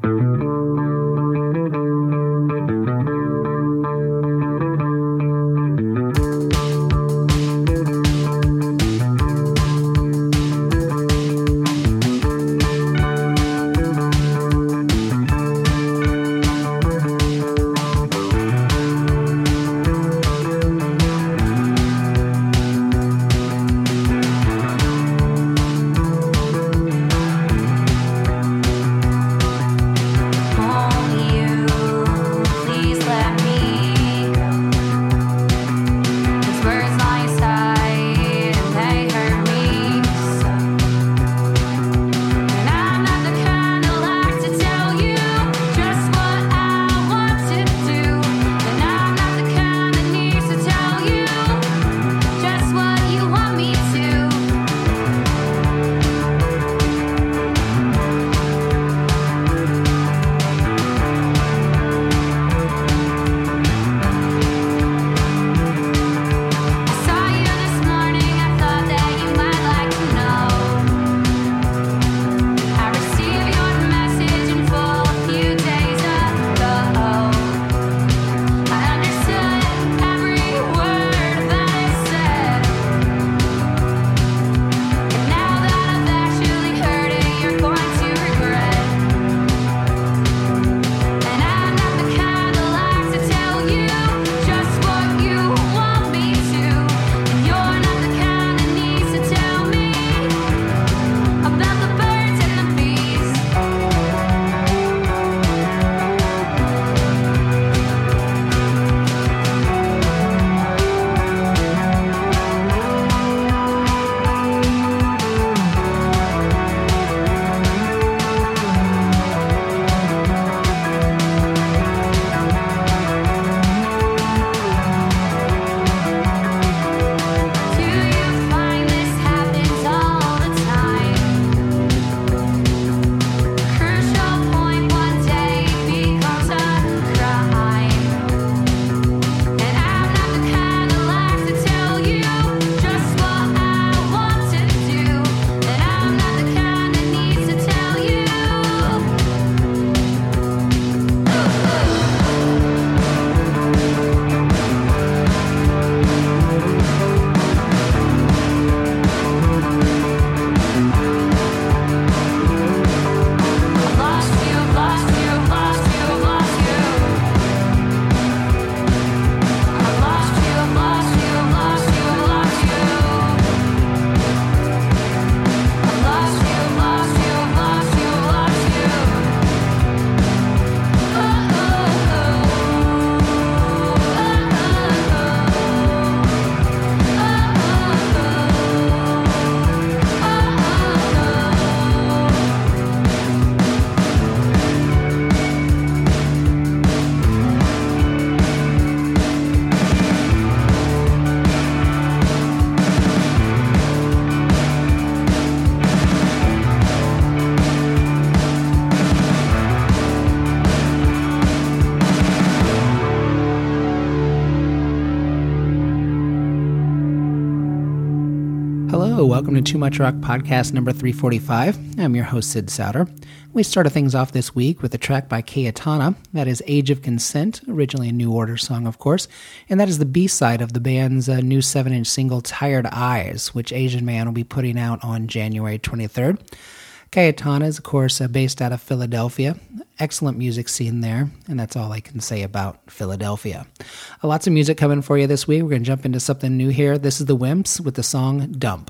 Hello, welcome to Too Much Rock Podcast number 345. I'm your host, Sid Souter. We started things off this week with a track by Cayetana. That is Age of Consent, originally a New Order song, of course. And that is the B-side of the band's new 7-inch single, Tired Eyes, which Asian Man will be putting out on January 23rd. Cayetana is, of course, based out of Philadelphia. Excellent music scene there, and that's all I can say about Philadelphia. Lots of music coming for you this week. We're going to jump into something new here. This is the Wimps with the song Dump.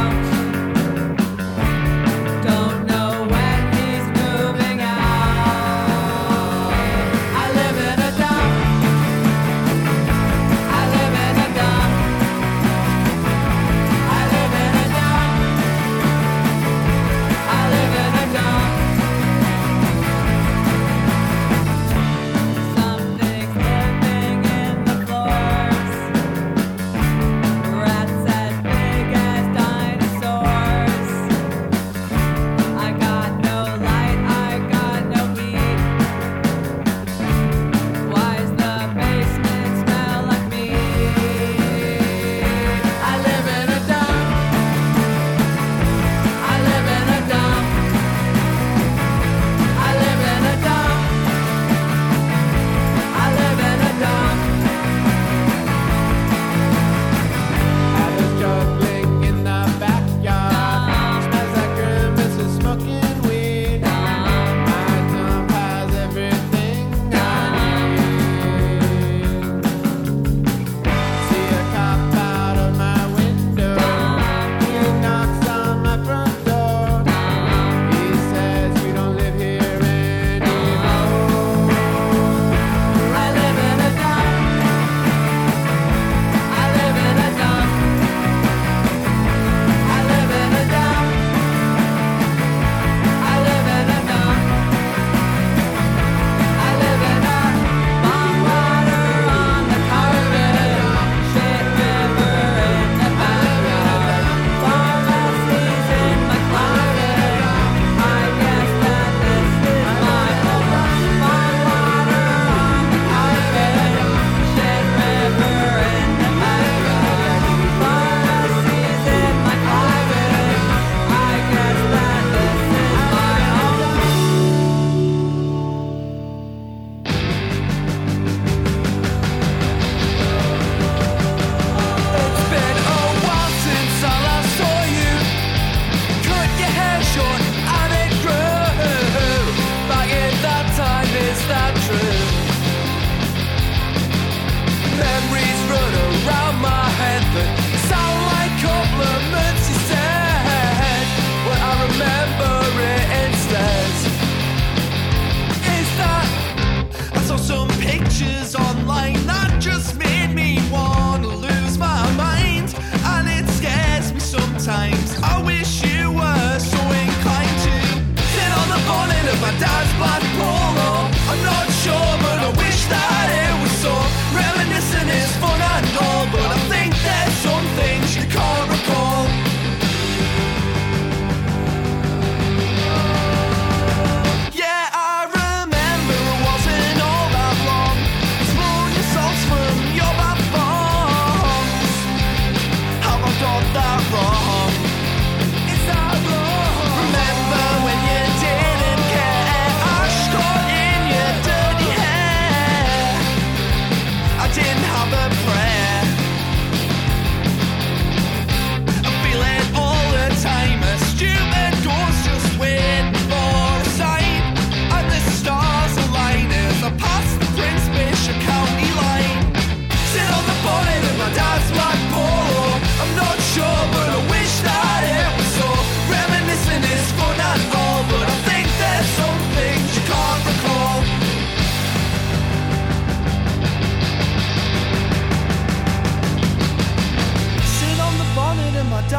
Don't know when he's moving out.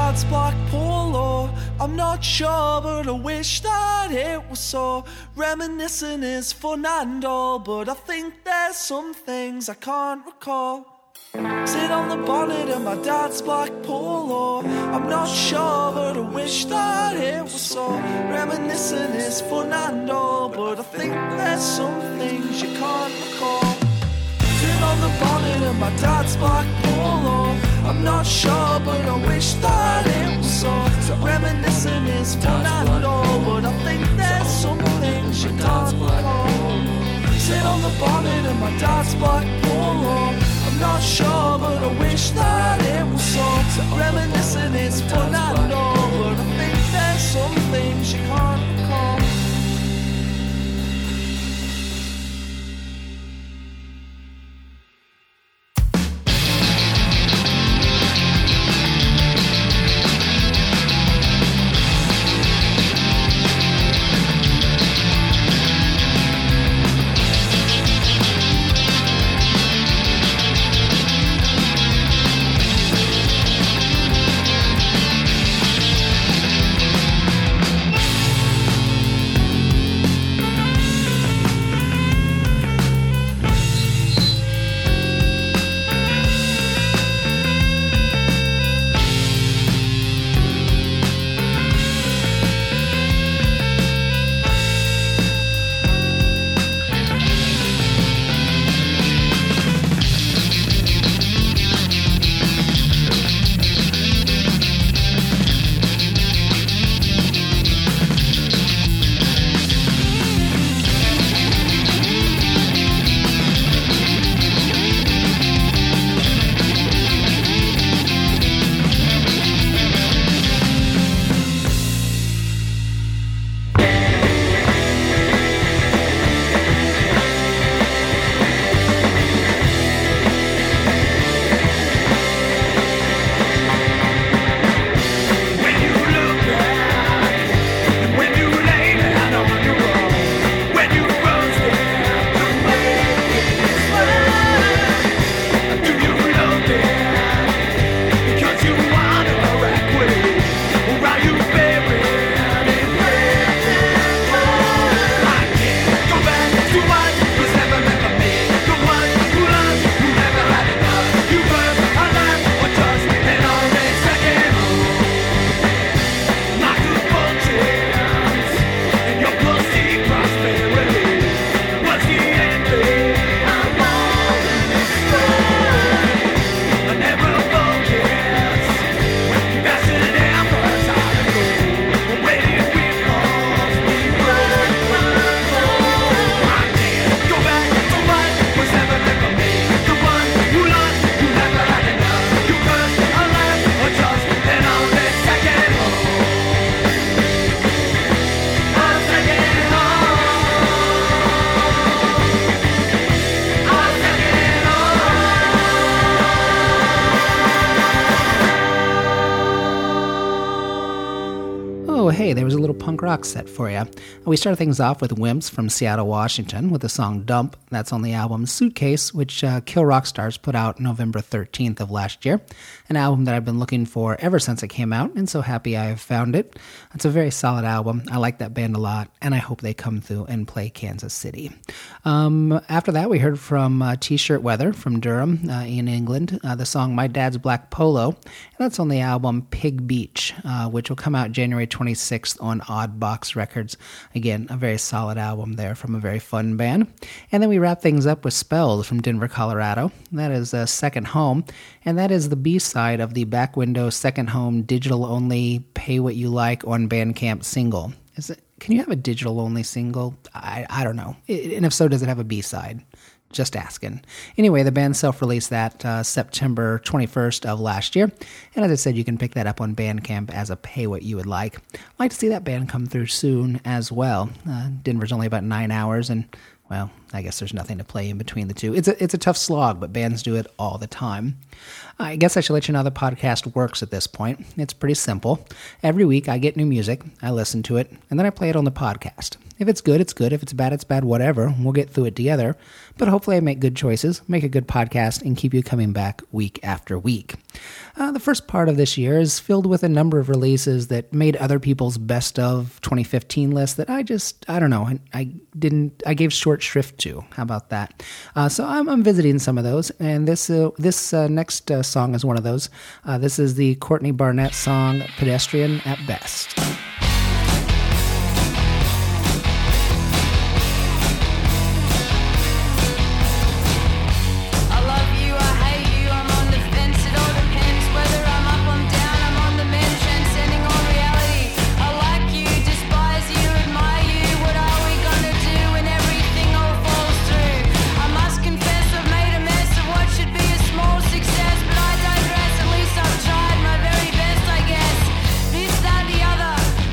dad's black polo. I'm not sure, but I wish that it was so. Reminiscing is fun and all, but I think there's some things I can't recall. Sit on the bonnet of my dad's black polo. I'm not sure, but I wish that it was so. Reminiscing is fun and all, but I think there's some things you can't recall. Sit on the bonnet of my dad's black polo. I'm not sure, but I wish that it was so. Reminiscing is fun and all, but I think there's some things you can't recall. Sit on the bonnet of my dad's black polo. I'm not sure, but I wish that it was so. Reminiscing is fun and all, but I think there's some things you can't recall. Hey, there was a little punk rock set for you. We started things off with Wimps from Seattle, Washington, with the song Dump. That's on the album Suitcase, which Kill Rock Stars put out November 13th of last year. An album that I've been looking for ever since it came out, and so happy I have found it. It's a very solid album. I like that band a lot, and I hope they come through and play Kansas City. After that, we heard from T-Shirt Weather from Durham in England, the song My Dad's Black Polo, and that's on the album Pig Beach, which will come out January 26th on Odd Box Records. Again, a very solid album there from a very fun band. And then we wrap things up with Spells from Denver, Colorado. That is Second Home, and that is the B-side of the Back Window Second Home digital-only Pay What You Like on Bandcamp single. Can you have a digital-only single? I don't know. And if so, does it have a B-side? Just asking. Anyway, the band self-released that September 21st of last year. And as I said, you can pick that up on Bandcamp as a Pay What You Would Like. I'd like to see that band come through soon as well. Denver's only about 9 hours, and, well, I guess there's nothing to play in between the two. It's a tough slog, but bands do it all the time. I guess I should let you know how the podcast works at this point. It's pretty simple. Every week I get new music, I listen to it, and then I play it on the podcast. If it's good, it's good. If it's bad, whatever. We'll get through it together. But hopefully I make good choices, make a good podcast, and keep you coming back week after week. The first part of this year is filled with a number of releases that made other people's best of 2015 list that I don't know, I gave short shrift to. How about that? So I'm visiting some of those, and this next song is one of those. This is the Courtney Barnett song, Pedestrian at Best. Success, but I digress. At least I've tried my very best, I guess. This, that, the other.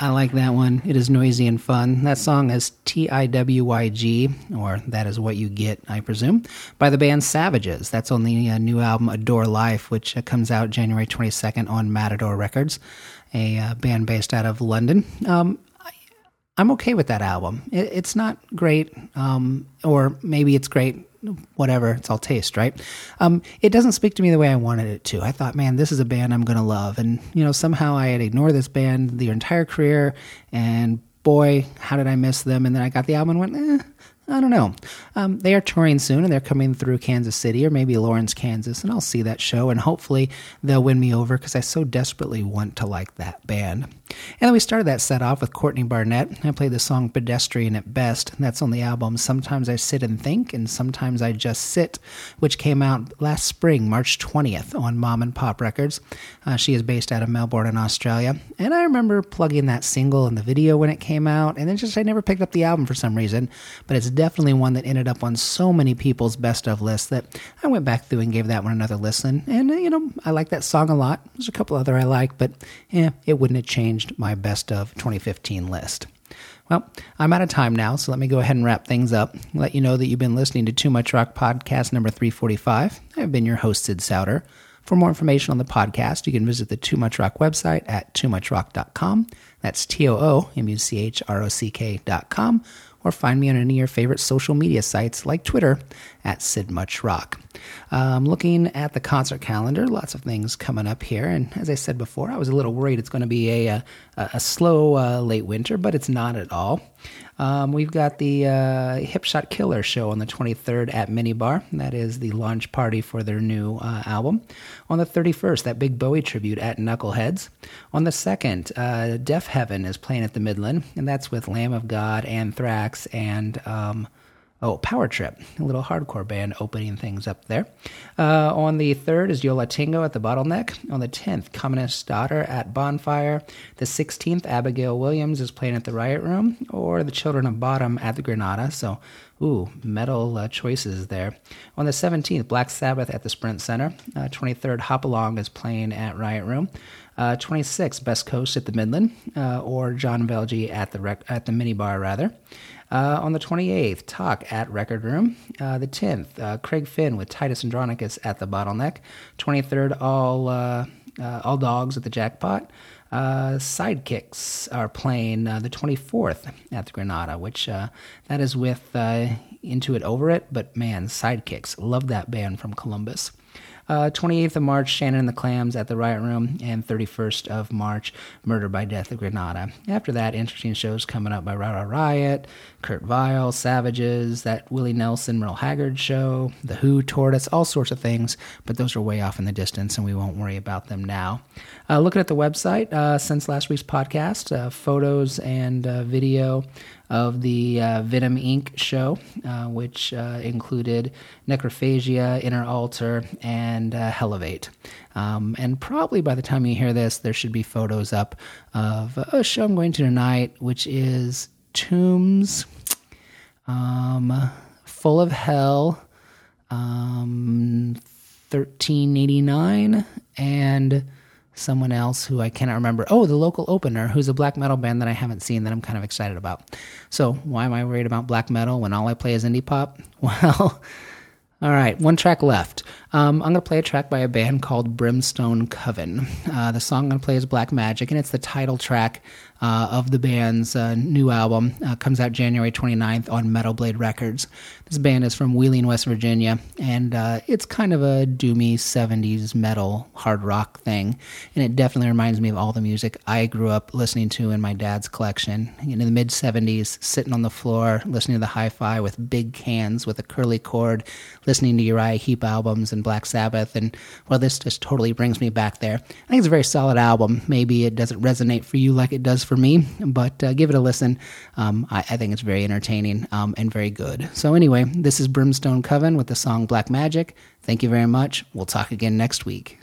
I like that one. It is noisy and fun. That song is TIWYG, or That Is What You Get, I presume, by the band Savages. That's on the new album Adore Life, which comes out January 22nd on Matador Records, a band based out of London. I'm okay with that album. It's not great, or maybe it's great, whatever, it's all taste, right? It doesn't speak to me the way I wanted it to. I thought, man, this is a band I'm going to love. And, somehow I had ignored this band their entire career, and boy, how did I miss them? And then I got the album and went, I don't know. They are touring soon, and they're coming through Kansas City or maybe Lawrence, Kansas, and I'll see that show, and hopefully they'll win me over because I so desperately want to like that band. And then we started that set off with Courtney Barnett. I played the song Pedestrian at Best. That's on the album Sometimes I Sit and Think, and Sometimes I Just Sit, which came out last spring, March 20th, on Mom and Pop Records. She is based out of Melbourne in Australia. And I remember plugging that single in the video when it came out, and then I never picked up the album for some reason, but it's definitely one that ended up on so many people's best of lists that I went back through and gave that one another listen. And, I like that song a lot. There's a couple other I like, but it wouldn't have changed my best of 2015 list. Well, I'm out of time now, so let me go ahead and wrap things up. Let you know that you've been listening to Too Much Rock Podcast number 345. I've been your host, Sid Souter. For more information on the podcast, you can visit the Too Much Rock website at toomuchrock.com. That's TOOMUCHROCK.com. Or find me on any of your favorite social media sites like Twitter at SidMuchRock. Looking at the concert calendar, lots of things coming up here. And as I said before, I was a little worried it's going to be a slow late winter, but it's not at all. We've got the Hip Shot Killer show on the 23rd at Minibar. That is the launch party for their new album. On the 31st, that big Bowie tribute at Knuckleheads. On the 2nd, Deaf Heaven is playing at the Midland, and that's with Lamb of God, Anthrax, and Power Trip, a little hardcore band opening things up there. On the 3rd is Yo La Tengo at the Bottleneck. On the 10th, Communist Daughter at Bonfire. The 16th, Abigail Williams is playing at the Riot Room, or the Children of Bottom at the Granada. So, metal choices there. On the 17th, Black Sabbath at the Sprint Center. 23rd, Hopalong is playing at Riot Room. 26th, Best Coast at the Midland, or John Velge at the Minibar, rather. On the 28th, Talk at Record Room. The 10th, Craig Finn with Titus Andronicus at the Bottleneck. 23rd, All Dogs at the Jackpot. Sidekicks are playing the 24th at the Granada, which that is with Into It Over It, but man, Sidekicks, love that band from Columbus. 28th of March, Shannon and the Clams at the Riot Room, and 31st of March, Murder by Death at Granada. After that, interesting shows coming up by Rara Riot, Kurt Vile, Savages, that Willie Nelson, Merle Haggard show, The Who, Tortoise, all sorts of things, but those are way off in the distance, and we won't worry about them now. Looking at the website, since last week's podcast, photos and video of the Venom Inc. show, which included Necrophagia, Inner Altar, and Helevate. And probably by the time you hear this, there should be photos up of a show I'm going to tonight, which is Tombs, Full of Hell, 1389, and someone else who I cannot remember. Oh, the Local Opener, who's a black metal band that I haven't seen that I'm kind of excited about. So why am I worried about black metal when all I play is indie pop? Well, all right, one track left. I'm going to play a track by a band called Brimstone Coven. The song I'm going to play is Black Magic, and it's the title track of the band's new album. Comes out January 29th on Metal Blade Records. This band is from Wheeling, West Virginia, and it's kind of a doomy 70s metal hard rock thing, and it definitely reminds me of all the music I grew up listening to in my dad's collection. In the mid-70s, sitting on the floor, listening to the hi-fi with big cans with a curly cord, listening to Uriah Heep albums and Black Sabbath, and well, this just totally brings me back there. I think it's a very solid album. Maybe it doesn't resonate for you like it does for me, but give it a listen. I think it's very entertaining and very good. So anyway, this is Brimstone Coven with the song Black Magic. Thank you very much. We'll talk again next week.